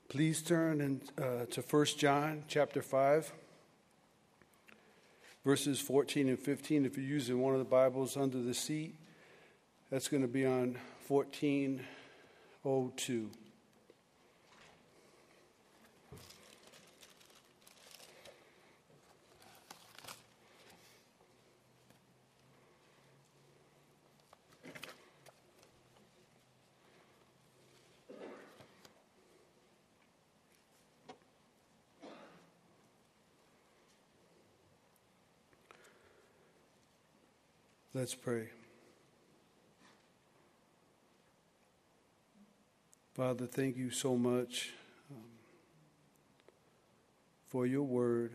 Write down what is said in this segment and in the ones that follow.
Please turn to 1 John chapter 5, verses 14 and 15. If you're using one of the Bibles under the seat, that's going to be on 1402. Let's pray. Father, thank you so much for your word.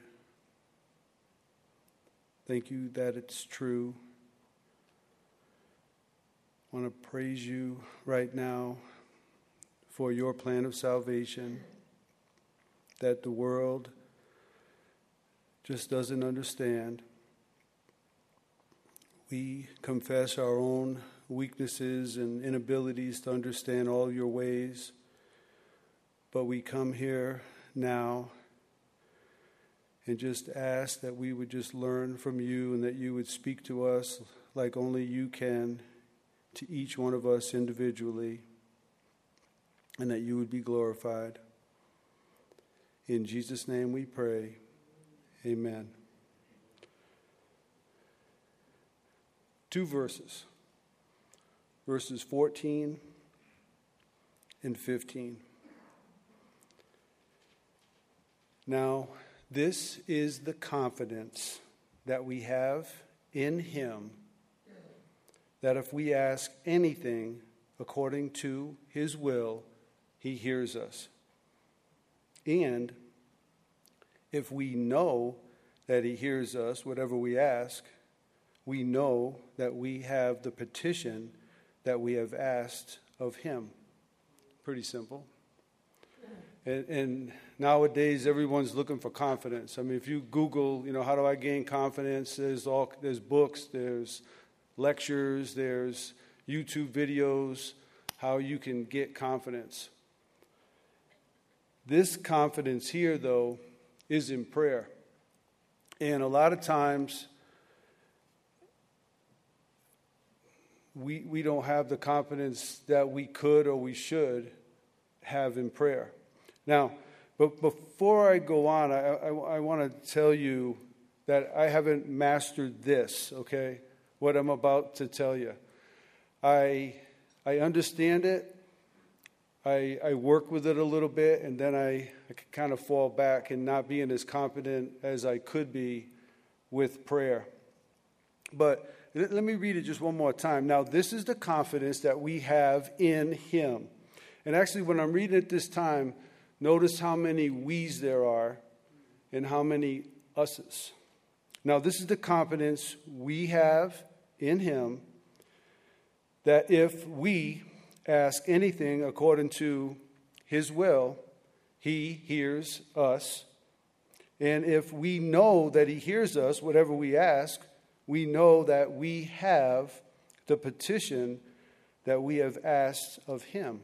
Thank you that it's true. I want to praise you right now for your plan of salvation that the world just doesn't understand. We confess our own weaknesses and inabilities to understand all your ways, but we come here now and just ask that we would just learn from you and that you would speak to us like only you can to each one of us individually, and that you would be glorified. In Jesus' name we pray. Amen. 2 verses, verses 14 and 15. Now, this is the confidence that we have in him, that if we ask anything according to his will, he hears us. And if we know that he hears us, whatever we ask, we know that we have the petition that we have asked of him. Pretty simple. And nowadays, everyone's looking for confidence. I mean, if you Google, how do I gain confidence? There's books, there's lectures, there's YouTube videos, how you can get confidence. This confidence here, though, is in prayer. And a lot of times, we don't have the confidence that we could or we should have in prayer. Now, but before I go on, I want to tell you that I haven't mastered this, okay? What I'm about to tell you. I understand it. I work with it a little bit, and then I kind of fall back and not being as confident as I could be with prayer. But let me read it just one more time. Now, this is the confidence that we have in him. And actually, when I'm reading it this time, notice how many we's there are and how many us's. Now, this is the confidence we have in him, that if we ask anything according to his will, he hears us. And if we know that he hears us, whatever we ask, we know that we have the petition that we have asked of him.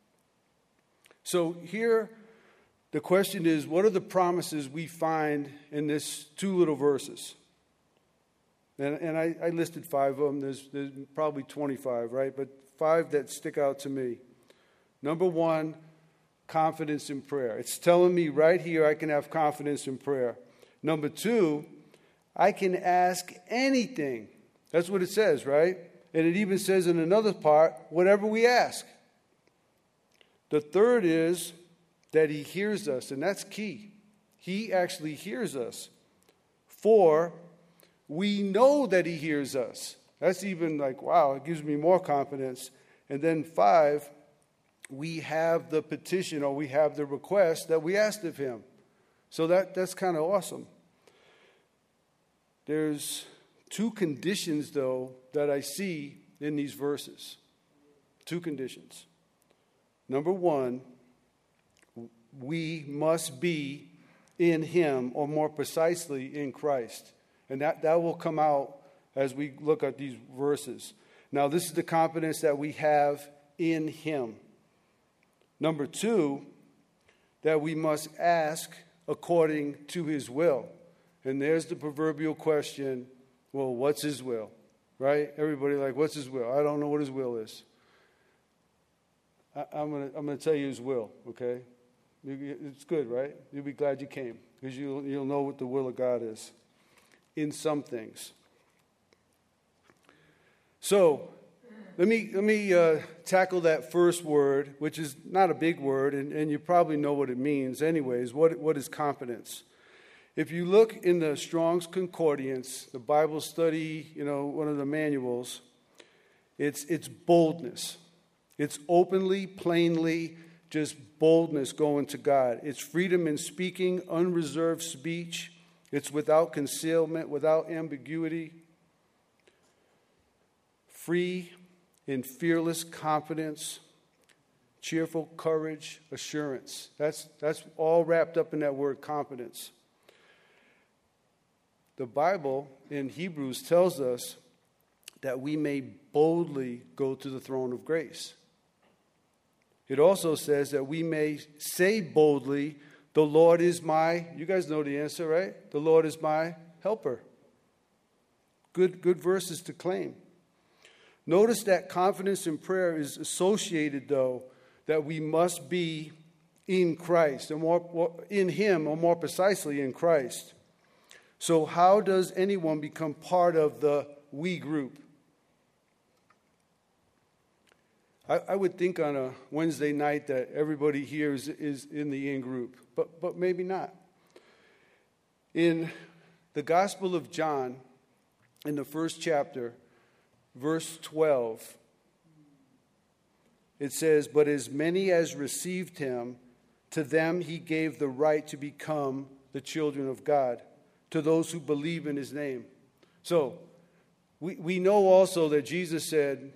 So here, the question is, what are the promises we find in this 2 little verses? And I listed 5 of them. There's probably 25, right? But 5 that stick out to me. Number 1, confidence in prayer. It's telling me right here I can have confidence in prayer. Number 2, I can ask anything. That's what it says, right? And it even says in another part, whatever we ask. The third is that he hears us, and that's key. He actually hears us. 4, we know that he hears us. That's even like, wow, it gives me more confidence. And then 5, we have the petition or we have the request that we asked of him. So that's kind of awesome. There's 2 conditions, though, that I see in these verses. 2 conditions. Number 1, we must be in him, or more precisely, in Christ. And that will come out as we look at these verses. Now, this is the confidence that we have in him. Number 2, that we must ask according to his will. And there's the proverbial question, well, what's his will? Right? Everybody like, what's his will? I don't know what his will is. I'm gonna tell you his will, okay? It's good, right? You'll be glad you came, because you'll know what the will of God is in some things. So let me tackle that first word, which is not a big word, and you probably know what it means anyways. What is confidence? If you look in the Strong's Concordance, the Bible study, one of the manuals, it's boldness. It's openly, plainly, just boldness going to God. It's freedom in speaking, unreserved speech. It's without concealment, without ambiguity. Free in fearless confidence, cheerful courage, assurance. That's all wrapped up in that word confidence. The Bible in Hebrews tells us that we may boldly go to the throne of grace. It also says that we may say boldly, the Lord is my, you guys know the answer, right? The Lord is my helper. Good verses to claim. Notice that confidence in prayer is associated, though, that we must be in Christ, and more in Him, or more precisely in Christ. So how does anyone become part of the we group? I would think on a Wednesday night that everybody here is in the in group, but maybe not. In the Gospel of John, in the first chapter, verse 12, it says, "But as many as received him, to them he gave the right to become the children of God, to those who believe in his name." So, we know also that Jesus said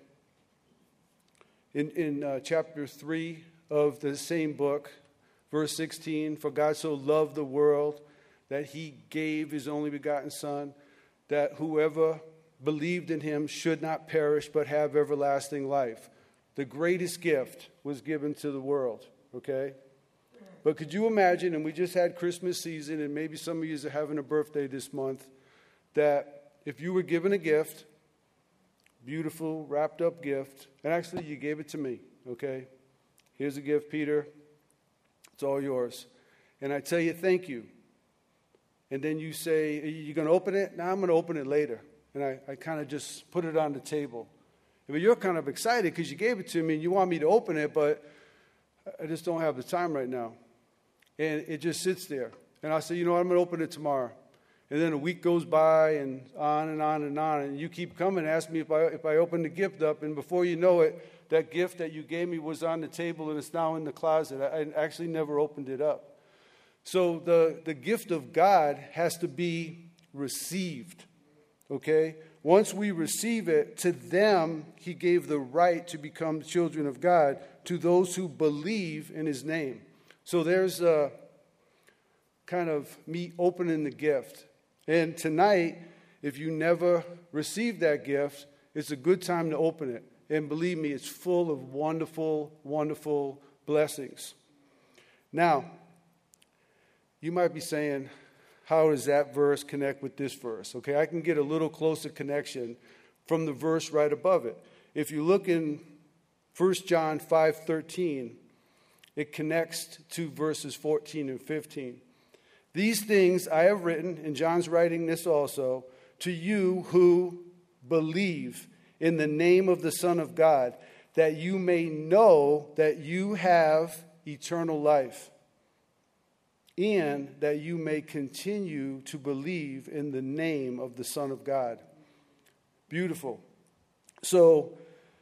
in chapter 3 of the same book, verse 16, "For God so loved the world that he gave his only begotten Son, that whoever believed in him should not perish but have everlasting life." The greatest gift was given to the world, okay? But could you imagine, and we just had Christmas season, and maybe some of you are having a birthday this month, that if you were given a gift, beautiful, wrapped up gift, and actually you gave it to me, okay? Here's a gift, Peter. It's all yours. And I tell you, thank you. And then you say, are you going to open it? No, I'm going to open it later. And I kind of just put it on the table. But you're kind of excited because you gave it to me and you want me to open it, but I just don't have the time right now. And it just sits there. And I say, I'm going to open it tomorrow. And then a week goes by and on and on and on. And you keep coming and ask me if I open the gift up. And before you know it, that gift that you gave me was on the table and it's now in the closet. I actually never opened it up. So the gift of God has to be received. Okay? Once we receive it, to them he gave the right to become children of God, to those who believe in his name. So there's kind of me opening the gift. And tonight, if you never received that gift, it's a good time to open it. And believe me, it's full of wonderful, wonderful blessings. Now, you might be saying, how does that verse connect with this verse? Okay, I can get a little closer connection from the verse right above it. If you look in 1 John 5:13, it connects to verses 14 and 15. "These things I have written," and John's writing this also, "to you who believe in the name of the Son of God, that you may know that you have eternal life, and that you may continue to believe in the name of the Son of God." Beautiful. So,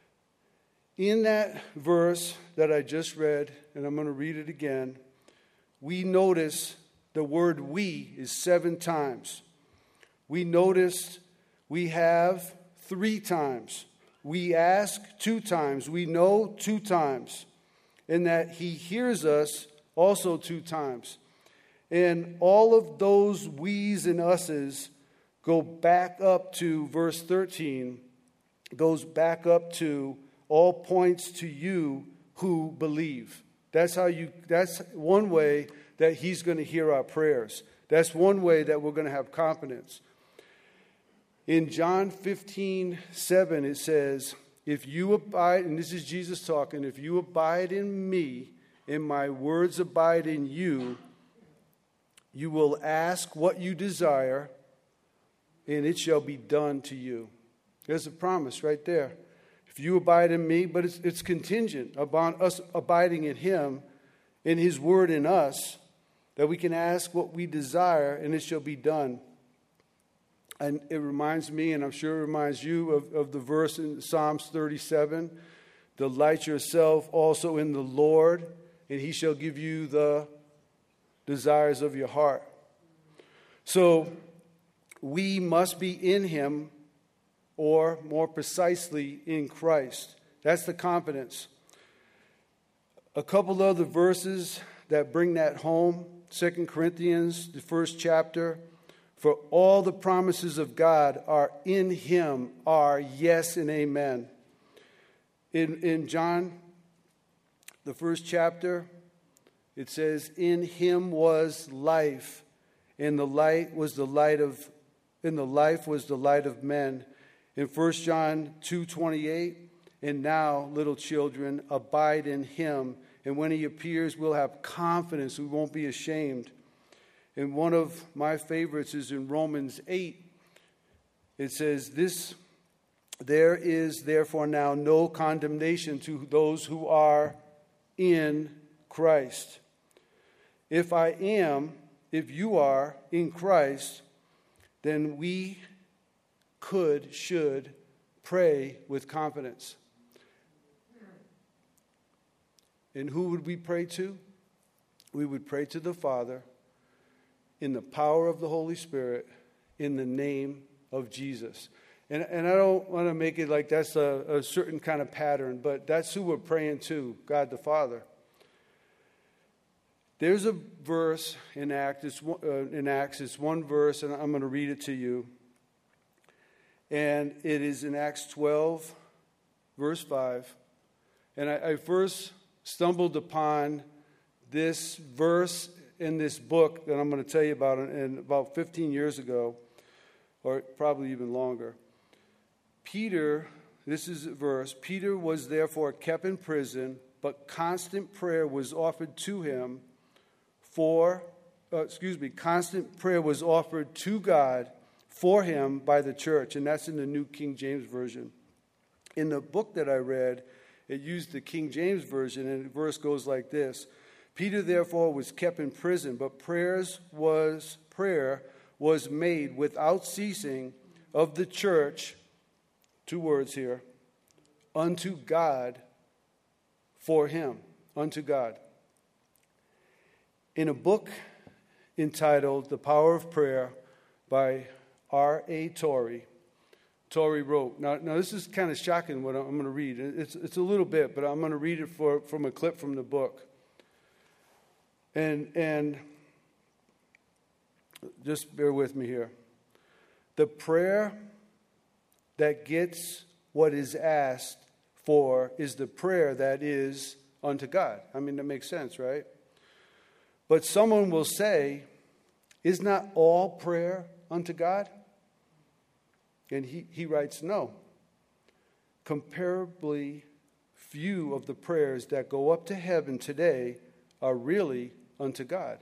in that verse that I just read, and I'm going to read it again, we notice the word "we" is 7 times. We noticed we have 3 times. We ask 2 times. We know 2 times. And that he hears us also 2 times. And all of those we's and us's go back up to verse 13. Goes back up to all points to you who believe. That's one way that he's going to hear our prayers. That's one way that we're going to have confidence. In John 15:7, it says, if you abide, and this is Jesus talking, if you abide in me and my words abide in you, you will ask what you desire, and it shall be done to you. There's a promise right there. If you abide in me, but it's contingent upon us abiding in him, in his word in us, that we can ask what we desire, and it shall be done. And it reminds me, and I'm sure it reminds you, of the verse in Psalms 37, delight yourself also in the Lord, and he shall give you the desires of your heart. So we must be in him, or more precisely, in Christ. That's the confidence. A couple other verses that bring that home. 2 Corinthians, the first chapter. For all the promises of God are in him, are yes and amen. In John, the first chapter, it says, in him was life, and the light was the light of, and the life was the light of men. In 1 John 2:28, and now, little children, abide in him, and when he appears, we'll have confidence, we won't be ashamed. And one of my favorites is in Romans 8. It says, there is therefore now no condemnation to those who are in Christ. If you are in Christ, then we should pray with confidence. And who would we pray to? We would pray to the Father in the power of the Holy Spirit, in the name of Jesus. And I don't want to make it like that's a certain kind of pattern, but that's who we're praying to, God the Father. There's a verse in Acts, it's one verse, and I'm going to read it to you. And it is in Acts 12, verse 5. And I first stumbled upon this verse in this book that I'm going to tell you about about 15 years ago, or probably even longer. Peter, this is a verse, Peter was therefore kept in prison, but constant prayer was offered to him constant prayer was offered to God for him by the church, and that's in the New King James Version. In the book that I read, it used the King James Version, and the verse goes like this. Peter therefore was kept in prison, but prayer was made without ceasing of the church, two words here, unto God for him, unto God. In a book entitled The Power of Prayer by R.A. Torrey wrote, now this is kind of shocking what I'm going to read. It's a little bit, but I'm going to read it from a clip from the book. And just bear with me here. The prayer that gets what is asked for is the prayer that is unto God. I mean, that makes sense, right? But someone will say, is not all prayer unto God? And he writes, no. Comparably few of the prayers that go up to heaven today are really unto God.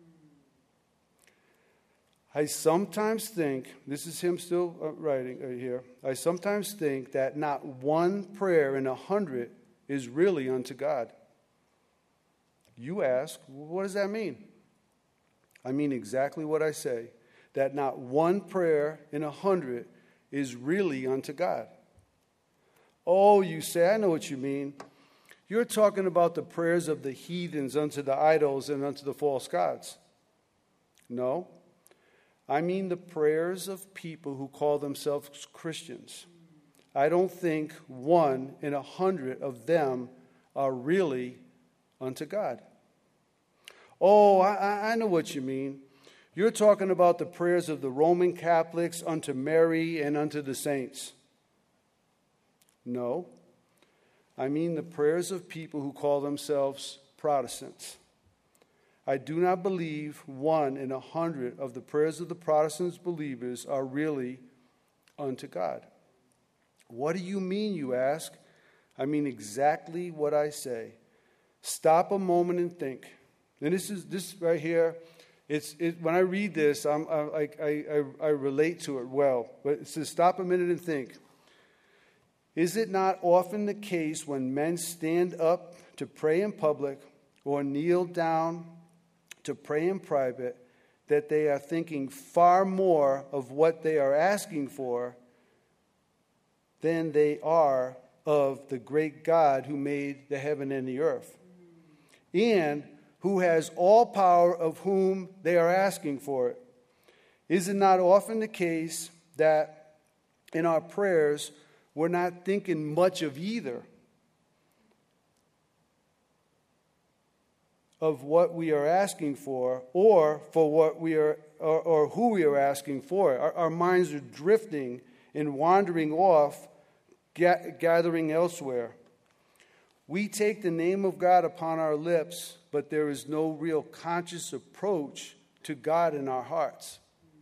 I sometimes think, this is him still writing here, I sometimes think that not one prayer in 100 is really unto God. You ask, what does that mean? I mean exactly what I say, that not one prayer in 100 is really unto God. Oh, you say, I know what you mean. You're talking about the prayers of the heathens unto the idols and unto the false gods. No, I mean the prayers of people who call themselves Christians. I don't think 1 in 100 of them are really unto God. Oh, I know what you mean. You're talking about the prayers of the Roman Catholics unto Mary and unto the saints. No, I mean the prayers of people who call themselves Protestants. I do not believe 1 in 100 of the prayers of the Protestant believers are really unto God. What do you mean, you ask? I mean exactly what I say. Stop a moment and think. And this right here. When I read this, I relate to it well. But it says, stop a minute and think. Is it not often the case when men stand up to pray in public or kneel down to pray in private that they are thinking far more of what they are asking for than they are of the great God who made the heaven and the earth, and who has all power, of whom they are asking for it? Is it not often the case that in our prayers we're not thinking much of either of what we are asking for, or for what we are, or who we are asking for? Our minds are drifting and wandering off, gathering elsewhere. We take the name of God upon our lips, but there is no real conscious approach to God in our hearts.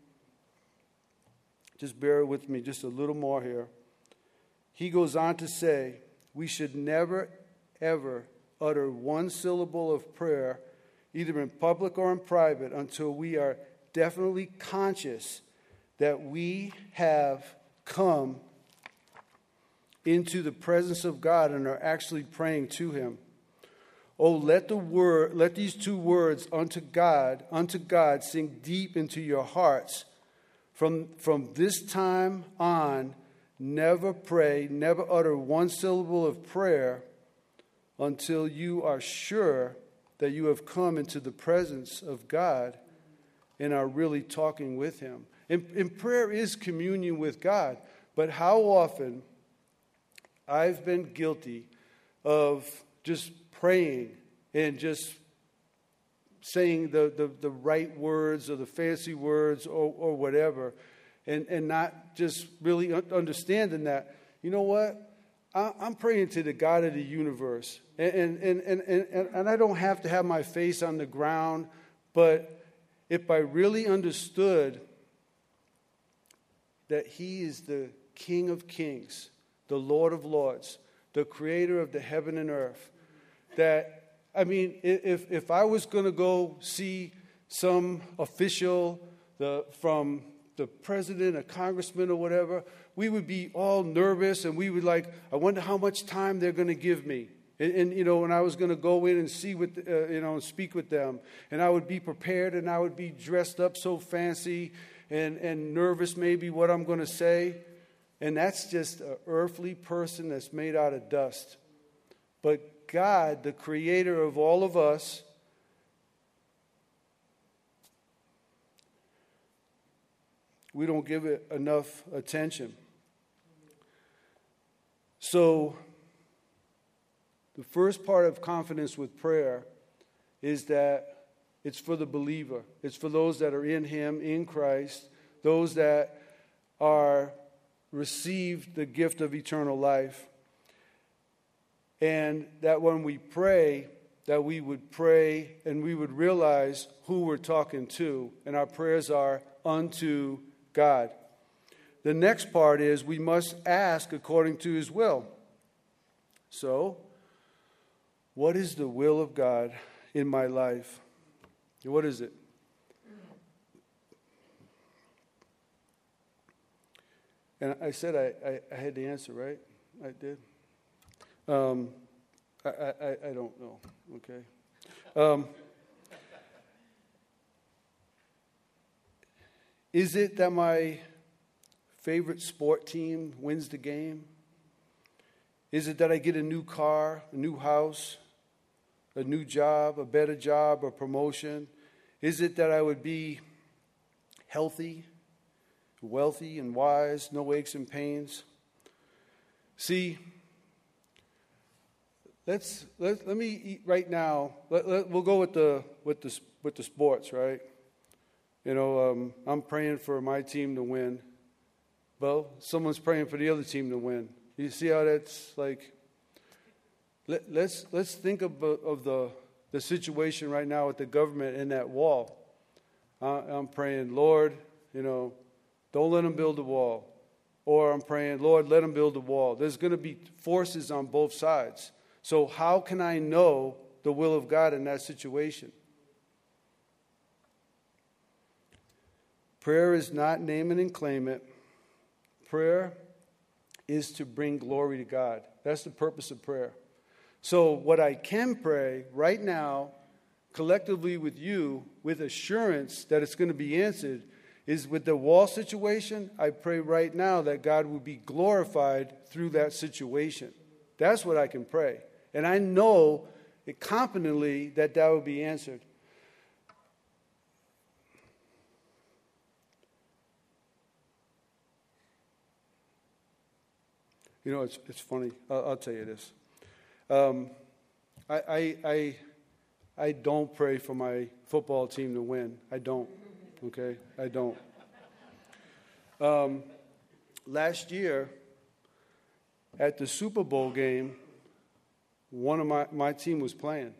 Just bear with me just a little more here. He goes on to say, we should never, ever utter one syllable of prayer, either in public or in private, until we are definitely conscious that we have come into the presence of God and are actually praying to him. Oh, let these two words unto God sink deep into your hearts. From this time on, never pray, never utter one syllable of prayer until you are sure that you have come into the presence of God and are really talking with him. And prayer is communion with God. But how often I've been guilty of just praying and just saying the right words or the fancy words or whatever, and not just really understanding that, you know what? I'm praying to the God of the universe. And I don't have to have my face on the ground, but if I really understood that he is the King of kings, the Lord of lords, the creator of the heaven and earth, that, I mean, if I was going to go see some official from the president, a congressman or whatever, we would be all nervous and we would like, I wonder how much time they're going to give me. And you know, when I was going to go in and see with, and speak with them, and I would be prepared and I would be dressed up so fancy and nervous maybe what I'm going to say. And that's just an earthly person that's made out of dust. But God, the creator of all of us, we don't give it enough attention. So, the first part of confidence with prayer is that it's for the believer. It's for those that are in him, in Christ, those that are received the gift of eternal life. And that when we pray, that we would pray and we would realize who we're talking to, and our prayers are unto God. The next part is we must ask according to his will. So, what is the will of God in my life? What is it? And I said I had the answer, right? I did. I don't know. Okay. Is it that my favorite sport team wins the game? Is it that I get a new car, a new house, a new job, a better job, a promotion? Is it that I would be healthy, wealthy, and wise, no aches and pains? See, let me right now. We'll go with the sports, right? You know, I'm praying for my team to win. Well, someone's praying for the other team to win. You see how that's like? Let's think of the situation right now with the government and that wall. I'm praying, Lord, don't let them build a wall. Or I'm praying, Lord, let them build a wall. There's going to be forces on both sides. So how can I know the will of God in that situation? Prayer is not name it and claim it. Prayer is to bring glory to God. That's the purpose of prayer. So what I can pray right now, collectively with you, with assurance that it's going to be answered, is with the wall situation, I pray right now that God will be glorified through that situation. That's what I can pray. And I know confidently that will be answered. It's funny. I'll tell you this. I don't pray for my football team to win. I don't. Okay? I don't. Last year, at the Super Bowl game, one of my team was playing.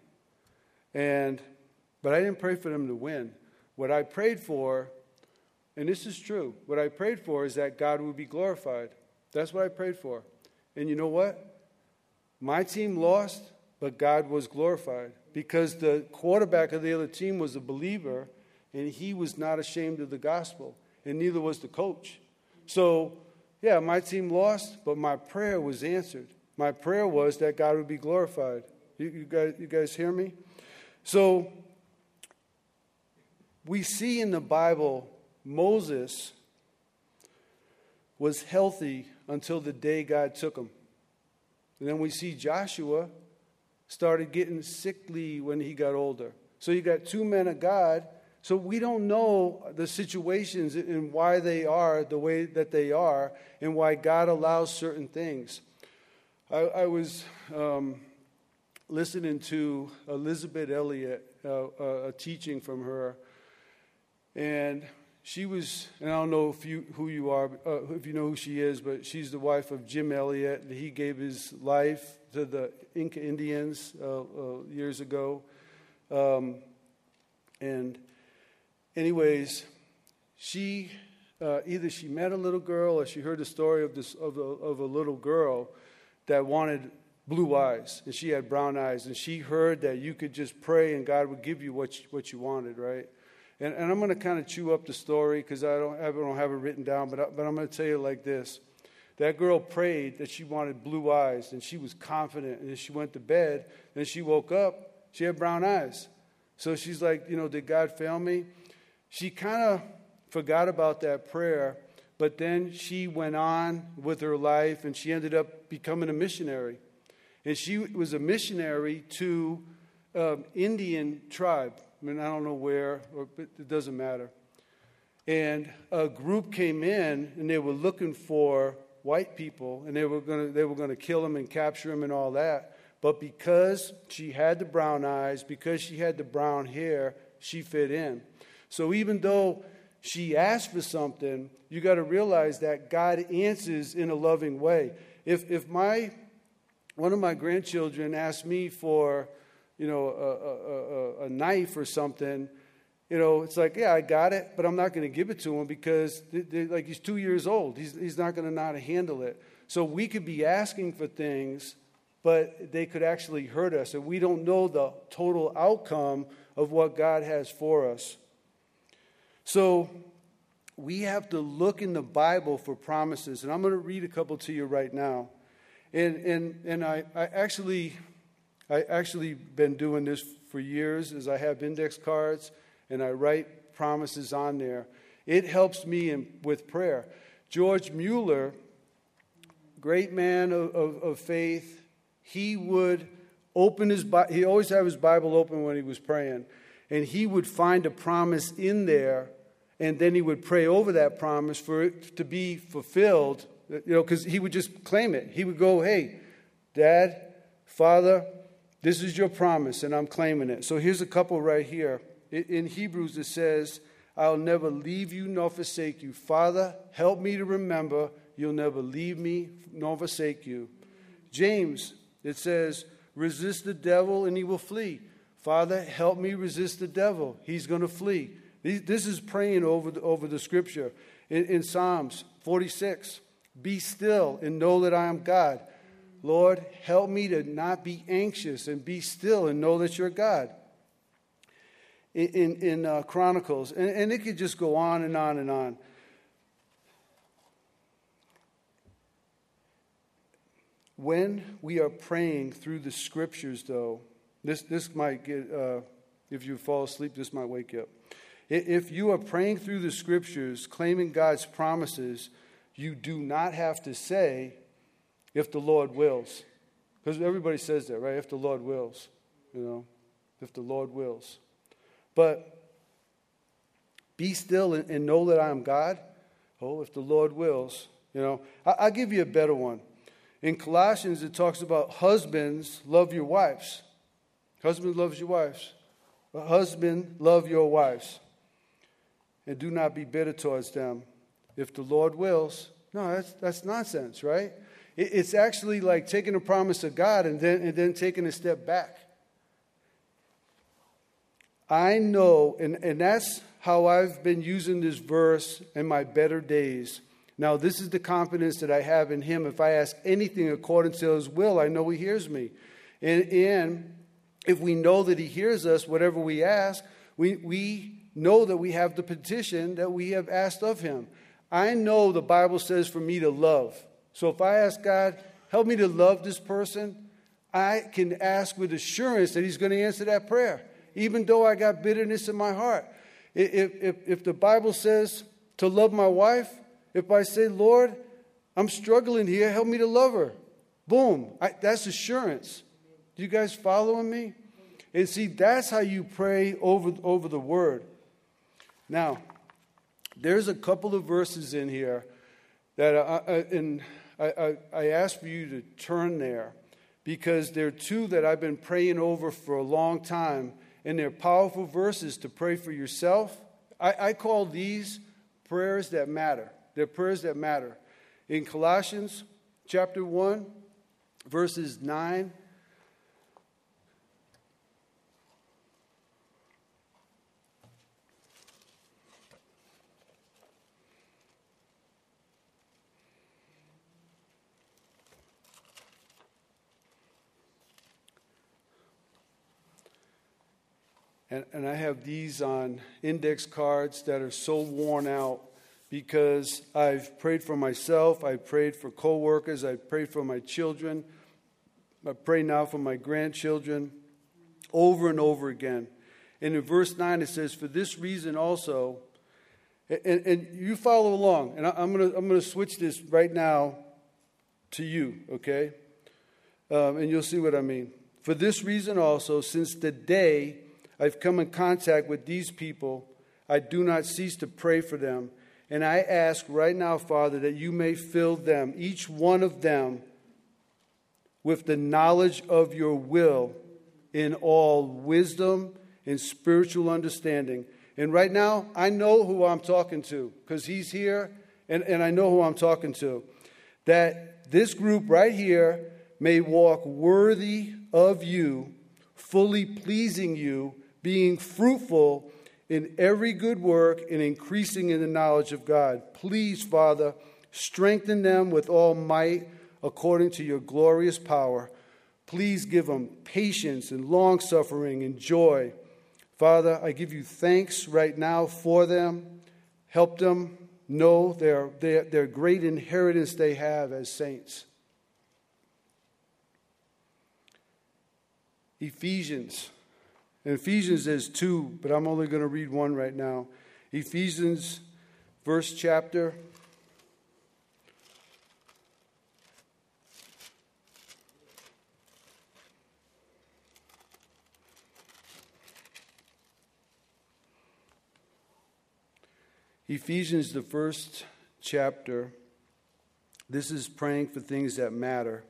But I didn't pray for them to win. What I prayed for, and this is true, what I prayed for is that God would be glorified. That's what I prayed for. And you know what? My team lost, but God was glorified because the quarterback of the other team was a believer, and he was not ashamed of the gospel, and neither was the coach. So, yeah, my team lost, but my prayer was answered. My prayer was that God would be glorified. You guys hear me? So, we see in the Bible, Moses was healthy until the day God took him. And then we see Joshua started getting sickly when he got older. So you got two men of God. So we don't know the situations and why they are the way that they are and why God allows certain things. I was listening to Elizabeth Elliot, a teaching from her, and she was, and I don't know if you know who she is, but she's the wife of Jim Elliot. He gave his life to the Inca Indians years ago. And anyways, she either she met a little girl or she heard the story of a little girl that wanted blue eyes, and she had brown eyes, and she heard that you could just pray and God would give you what you wanted, right? And I'm going to kind of chew up the story because I don't have it written down, but I'm going to tell you like this. That girl prayed that she wanted blue eyes, and she was confident. And she went to bed, and she woke up, she had brown eyes. So she's like, did God fail me? She kind of forgot about that prayer, but then she went on with her life, and she ended up becoming a missionary. And she was a missionary to Indian tribe. I mean, I don't know where, but it doesn't matter. And a group came in, and they were looking for white people, and they were going to kill them and capture them and all that. But because she had the brown eyes, because she had the brown hair, she fit in. So even though she asked for something, you got to realize that God answers in a loving way. If one of my grandchildren asked me for a knife or something, it's like, yeah, I got it, but I'm not going to give it to him because he's 2 years old. He's not going to know how to handle it. So we could be asking for things, but they could actually hurt us, and we don't know the total outcome of what God has for us. So we have to look in the Bible for promises, and I'm going to read a couple to you right now. And I actually been doing this for years, as I have index cards and I write promises on there. It helps me with prayer. George Mueller, great man of faith, he would open his Bible. He always had his Bible open when he was praying, and he would find a promise in there, and then he would pray over that promise for it to be fulfilled. Because he would just claim it. He would go, "Hey, Dad, Father, this is your promise, and I'm claiming it." So here's a couple right here. In Hebrews, it says, "I'll never leave you nor forsake you. Father, help me to remember you'll never leave me nor forsake you." James, it says, "Resist the devil, and he will flee. Father, help me resist the devil. He's going to flee. This is praying over the scripture. In Psalms 46, be still and know that I am God. Lord, help me to not be anxious and be still and know that you're God. In Chronicles, and it could just go on and on and on. When we are praying through the scriptures, though, this might get, if you fall asleep, this might wake you up. If you are praying through the scriptures, claiming God's promises, you do not have to say, if the Lord wills. Because everybody says that, right? If the Lord wills, if the Lord wills. But be still and know that I am God. Oh, if the Lord wills. I'll give you a better one. In Colossians, it talks about husbands, love your wives. Husband loves your wives. Husband, love your wives. And do not be bitter towards them. If the Lord wills. No, that's nonsense, right? It's actually like taking a promise of God and then taking a step back. I know, and that's how I've been using this verse in my better days. Now, this is the confidence that I have in him. If I ask anything according to his will, I know he hears me. And if we know that he hears us, whatever we ask, we know that we have the petition that we have asked of him. I know the Bible says for me to love. So if I ask God, help me to love this person, I can ask with assurance that he's going to answer that prayer, even though I got bitterness in my heart. If the Bible says to love my wife, if I say, Lord, I'm struggling here, help me to love her. Boom. That's assurance. Do you guys following me? And see, that's how you pray over the word. Now, there's a couple of verses in here that I ask for you to turn there because there are two that I've been praying over for a long time, and they're powerful verses to pray for yourself. I call these prayers that matter. They're prayers that matter. In Colossians chapter 1, verses 9. And I have these on index cards that are so worn out because I've prayed for myself, I've prayed for coworkers, I've prayed for my children, I pray now for my grandchildren over and over again. And in verse 9 it says, for this reason also, and you follow along, and I'm gonna switch this right now to you, okay? And you'll see what I mean. For this reason also, since the day I've come in contact with these people, I do not cease to pray for them. And I ask right now, Father, that you may fill them, each one of them, with the knowledge of your will in all wisdom and spiritual understanding. And right now, I know who I'm talking to because he's here, and I know who I'm talking to. That this group right here may walk worthy of you, fully pleasing you, being fruitful in every good work and increasing in the knowledge of God. Please, Father, strengthen them with all might according to your glorious power. Please give them patience and long-suffering and joy. Father, I give you thanks right now for them. Help them know their great inheritance they have as saints. Ephesians. In Ephesians there's two, but I'm only going to read one right now. Ephesians, first chapter. Ephesians, the first chapter. This is praying for things that matter.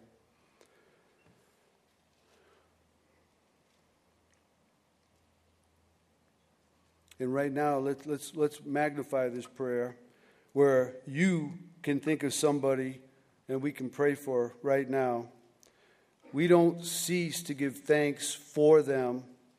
And right now, let's magnify this prayer where you can think of somebody and we can pray for right now. We don't cease to give thanks for them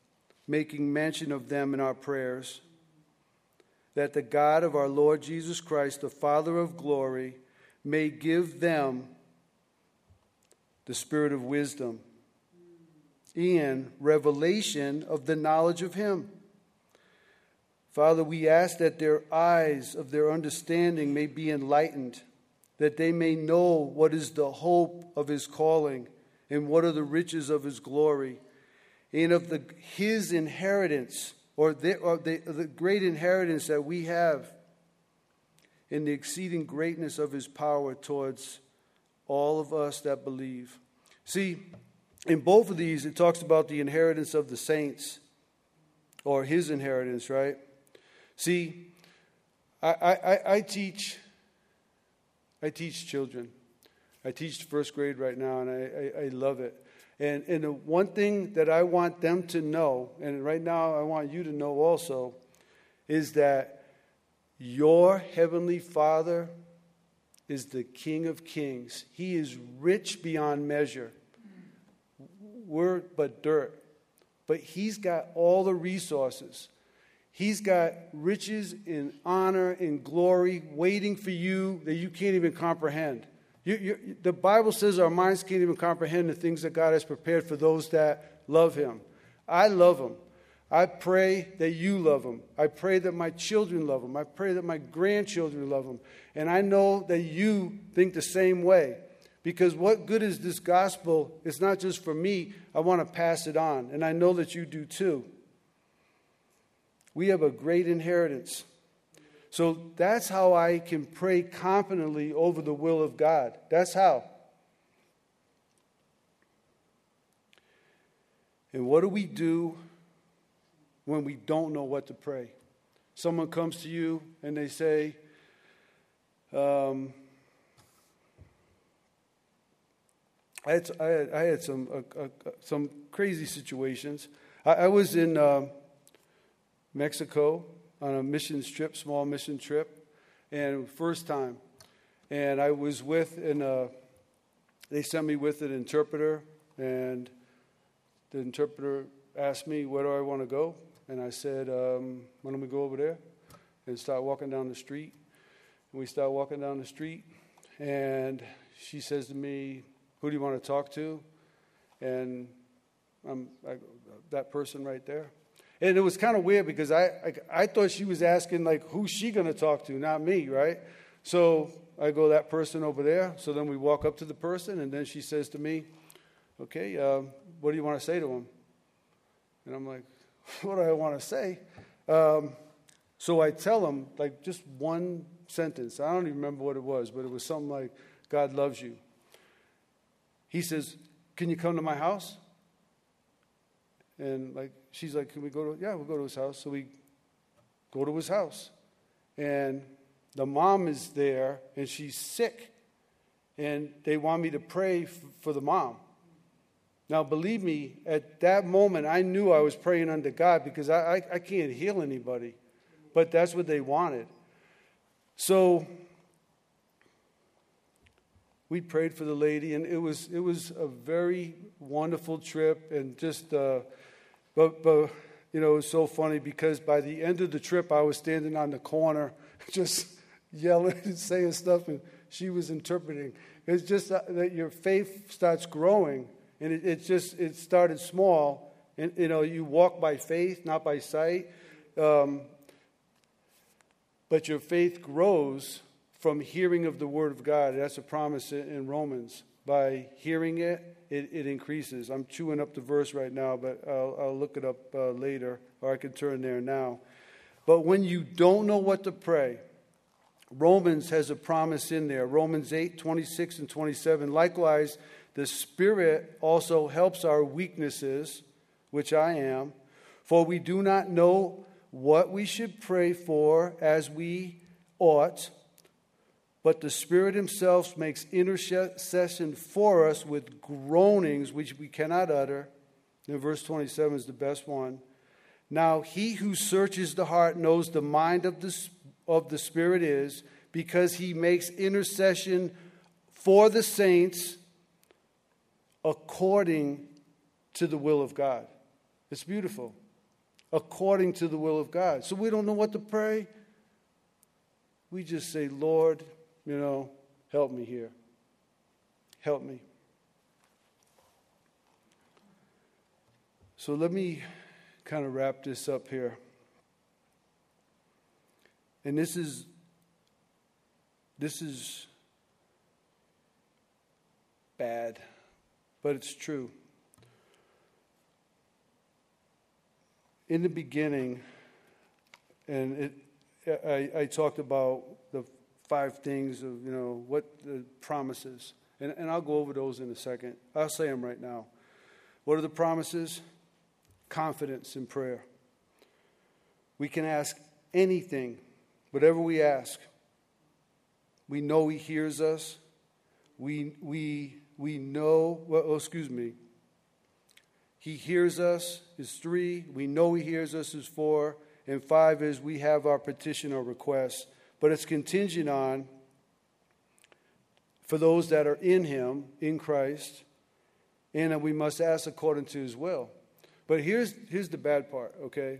making mention of them in our prayers, that the God of our Lord Jesus Christ, the Father of glory, may give them the spirit of wisdom and revelation of the knowledge of him. Father, we ask that their eyes of their understanding may be enlightened, that they may know what is the hope of his calling and what are the riches of his glory, and of his inheritance, or the great inheritance that we have, in the exceeding greatness of his power towards all of us that believe. See, in both of these, it talks about the inheritance of the saints, or his inheritance, right? See, I teach children. I teach first grade right now, and I love it. And the one thing that I want them to know, and right now I want you to know also, is that your heavenly Father is the King of kings. He is rich beyond measure. We're but dirt. But he's got all the resources. He's got riches and honor and glory waiting for you that you can't even comprehend. The Bible says our minds can't even comprehend the things that God has prepared for those that love him. I love him. I pray that you love him. I pray that my children love him. I pray that my grandchildren love him. And I know that you think the same way. Because what good is this gospel? It's not just for me. I want to pass it on. And I know that you do too. We have a great inheritance. So that's how I can pray confidently over the will of God. That's how. And what do we do when we don't know what to pray? Someone comes to you and they say, I had some crazy situations. I was in Mexico on a missions trip, small mission trip, and first time. And I was with, they sent me with an interpreter, and the interpreter asked me, where do I want to go? And I said, why don't we go over there and start walking down the street? And we start walking down the street, and she says to me, who do you want to talk to? And that person right there. And it was kind of weird because I thought she was asking, like, who's she going to talk to, not me, right? So I go, that person over there. So then we walk up to the person, and then she says to me, okay, what do you want to say to him? And I'm like, what do I want to say? So I tell him, like, just one sentence. I don't even remember what it was, but it was something like, God loves you. He says, can you come to my house? And like, she's like, can we go to, yeah, we'll go to his house. So we go to his house. And the mom is there, and she's sick. And they want me to pray for the mom. Now, believe me, at that moment, I knew I was praying unto God because I can't heal anybody. But that's what they wanted. So we prayed for the lady, and it was a very wonderful trip, and just, but you know, it was so funny because by the end of the trip, I was standing on the corner, just yelling and saying stuff, and she was interpreting. It's just that your faith starts growing, and it started small, and you know, you walk by faith, not by sight, but your faith grows from hearing of the Word of God. That's a promise in Romans. By hearing it, it increases. I'm chewing up the verse right now, but I'll look it up later, or I can turn there now. But when you don't know what to pray, Romans has a promise in there. Romans 8:26 and 27. Likewise, the Spirit also helps our weaknesses, which I am. For we do not know what we should pray for as we ought, but the Spirit himself makes intercession for us with groanings which we cannot utter. And verse 27 is the best one. Now he who searches the heart knows the mind of the Spirit is, because he makes intercession for the saints according to the will of God. It's beautiful. according to the will of God. So we don't know what to pray. We just say, Lord, help me here. Help me. So let me kind of wrap this up here. And this is bad, but it's true. In the beginning, and I talked about the 5 things of, what the promises. And I'll go over those in a second. I'll say them right now. What are the promises? Confidence in prayer. We can ask anything, whatever we ask. We know He hears us. We know, He hears us is 3. We know He hears us is 4. And 5 is we have our petition or request. But it's contingent on, for those that are in Him, in Christ, and we must ask according to His will. But here's the bad part, okay?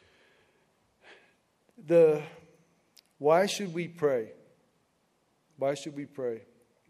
Why should we pray? Why should we pray?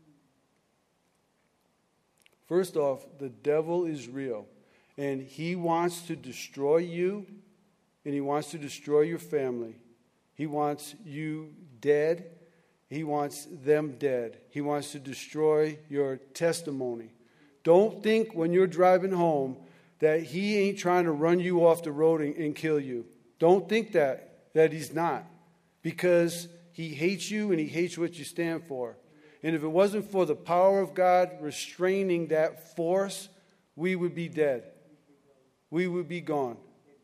First off, the devil is real, and he wants to destroy you, and he wants to destroy your family. He wants you dead. He wants them dead. He wants to destroy your testimony. Don't think when you're driving home that he ain't trying to run you off the road and kill you. Don't think that he's not. Because he hates you and he hates what you stand for. And if it wasn't for the power of God restraining that force, we would be dead. We would be gone.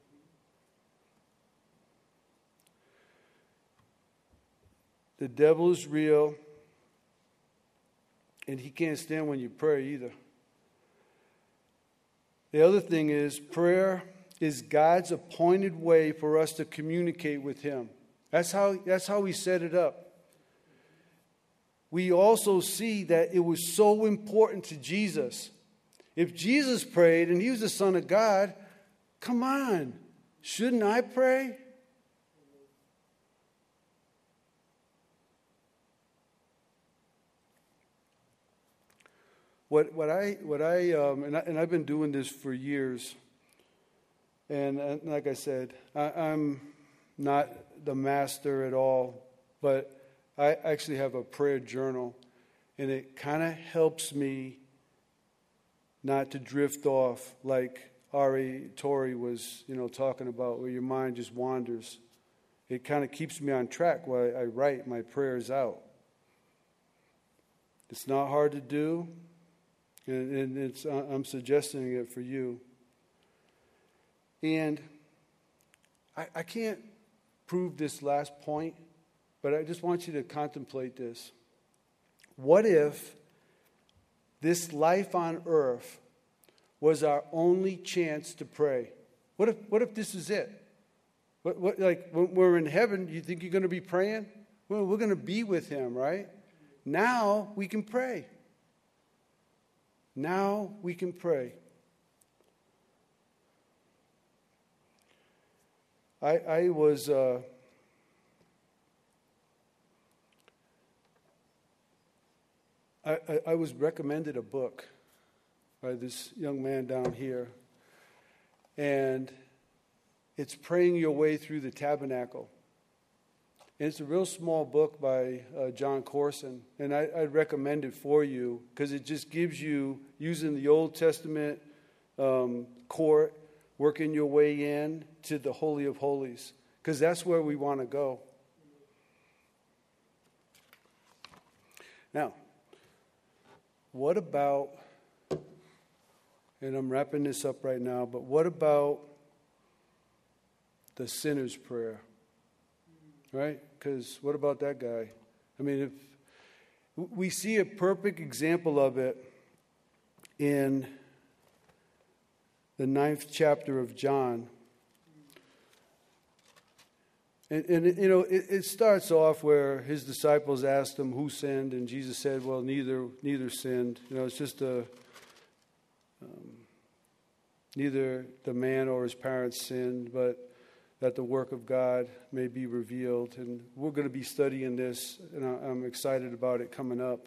The devil is real, and he can't stand when you pray either. The other thing is, prayer is God's appointed way for us to communicate with Him. That's how He set it up. We also see that it was so important to Jesus. If Jesus prayed and He was the Son of God, come on, shouldn't I pray? What I I've been doing this for years, and like I said, I'm not the master at all, but I actually have a prayer journal, and it kind of helps me not to drift off like Ari Tori was, talking about, where your mind just wanders. It kind of keeps me on track while I write my prayers out. It's not hard to do. And I'm suggesting it for you. And I can't prove this last point, but I just want you to contemplate this. What if this life on earth was our only chance to pray? What if this is it? Like when we're in heaven, you think you're going to be praying? Well, we're going to be with Him, right? Now we can pray. Now we can pray. I was recommended a book by this young man down here, and it's Praying Your Way Through the Tabernacle. And it's a real small book by John Corson, and I'd recommend it for you because it just gives you, using the Old Testament court, working your way in to the Holy of Holies, because that's where we want to go. Now, what about, and I'm wrapping this up right now, but what about the sinner's prayer? Right? Because what about that guy? I mean, if we see a perfect example of it in the 9th chapter of John. And it starts off where his disciples asked him who sinned, and Jesus said, well, neither sinned. It's just neither the man or his parents sinned, but that the work of God may be revealed. And we're going to be studying this, and I'm excited about it coming up.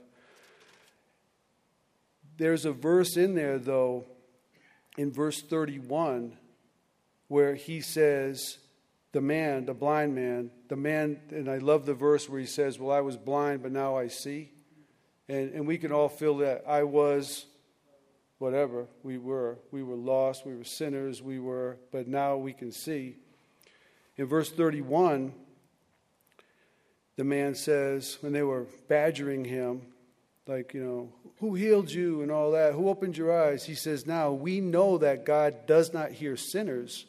There's a verse in there, though, in verse 31, where he says, the blind man, and I love the verse where he says, well, I was blind, but now I see. And we can all feel that. I was whatever we were. We were lost, we were sinners, but now we can see. In verse 31, the man says, when they were badgering him, like, who healed you and all that? Who opened your eyes? He says, now we know that God does not hear sinners,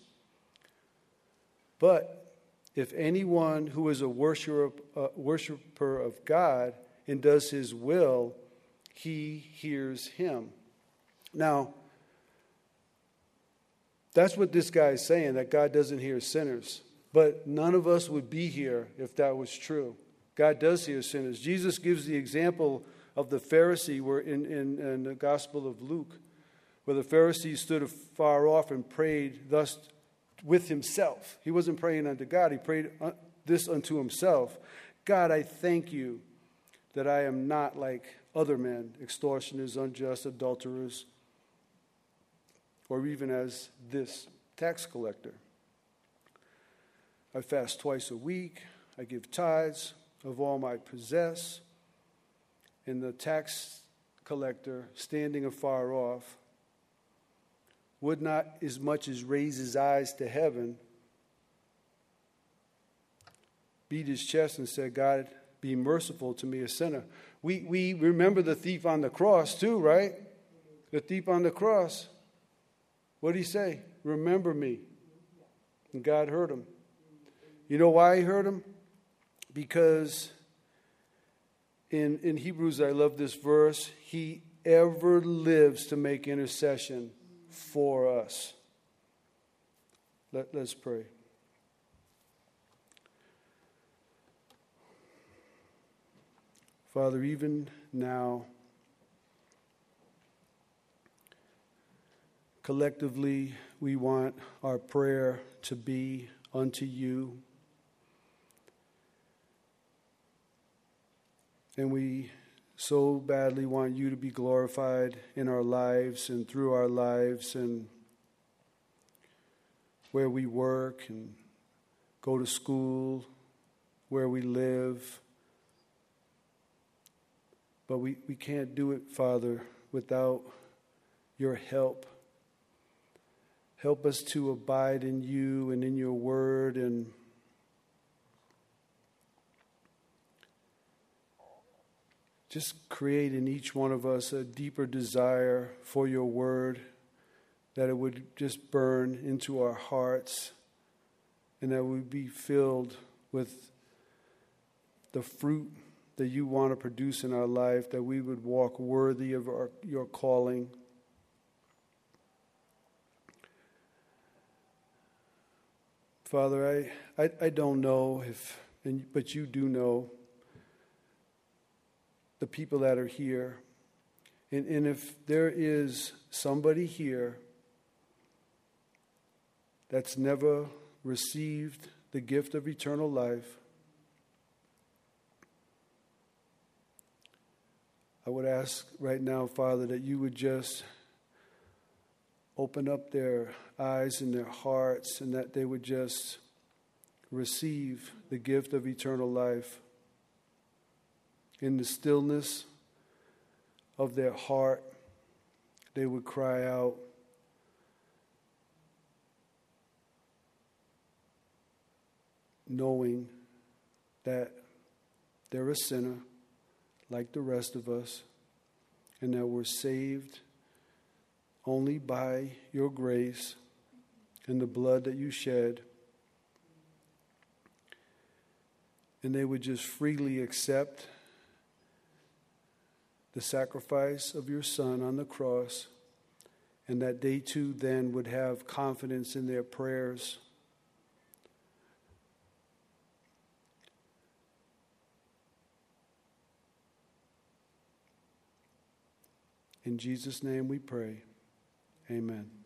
but if anyone who is a worshiper of God and does his will, he hears him. Now, that's what this guy is saying, that God doesn't hear sinners. But none of us would be here if that was true. God does hear sinners. Jesus gives the example of the Pharisee where in the Gospel of Luke, where the Pharisee stood afar off and prayed thus with himself. He wasn't praying unto God. He prayed this unto himself. God, I thank you that I am not like other men, extortioners, unjust, adulterers, or even as this tax collector. I fast twice a week. I give tithes of all I possess. And the tax collector, standing afar off, would not as much as raise his eyes to heaven, beat his chest and said, God, be merciful to me, a sinner. We remember the thief on the cross too, right? The thief on the cross. What did he say? Remember me. And God heard him. You know why he heard him? Because in Hebrews, I love this verse, he ever lives to make intercession for us. Let's pray. Father, even now, collectively, we want our prayer to be unto you. And we so badly want you to be glorified in our lives and through our lives and where we work and go to school, where we live. But we can't do it, Father, without your help. Help us to abide in you and in your word, and just create in each one of us a deeper desire for your word, that it would just burn into our hearts, and that we'd be filled with the fruit that you want to produce in our life, that we would walk worthy of your calling. Father, I don't know but you do know the people that are here. And if there is somebody here that's never received the gift of eternal life, I would ask right now, Father, that you would just open up their eyes and their hearts, and that they would just receive the gift of eternal life. In the stillness of their heart, they would cry out, knowing that they're a sinner like the rest of us, and that we're saved only by your grace and the blood that you shed. And they would just freely accept the sacrifice of your Son on the cross, and that they too then would have confidence in their prayers. In Jesus' name we pray. Amen.